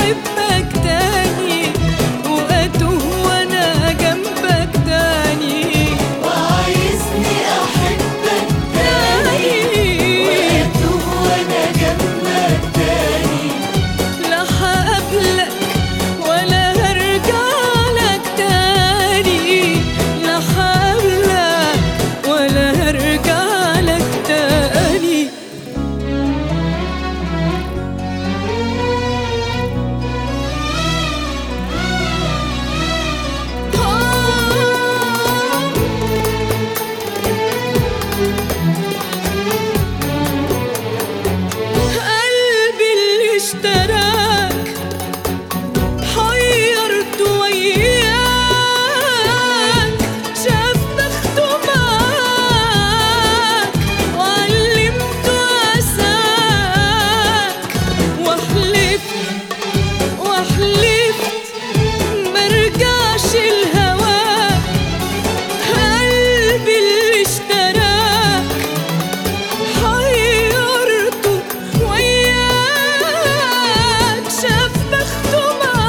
أحبك تاني وأتوه وأنا جنبك تاني، وعايزني أحبك تاني وأتوه وأنا جنبك تاني. لا هقابلك ولا هرجع لك تاني، لا هقابلك ولا هرجع لك تاني. قلبي اللي اشتراك حيرت وياك، شاف بخته معاك وعلمته عساك، وحلفت مرجعش لهواك. قلبي اللي اشتراك حيرته وياك، شاف بخته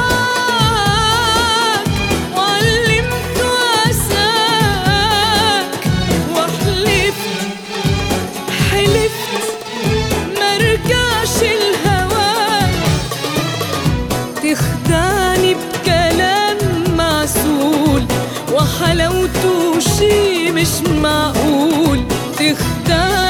معاك وعلمته عساك، وحلفت مرجعش لهواك. تخدعني بكلام معسول وحلاوته شي مش معقول، تخدعني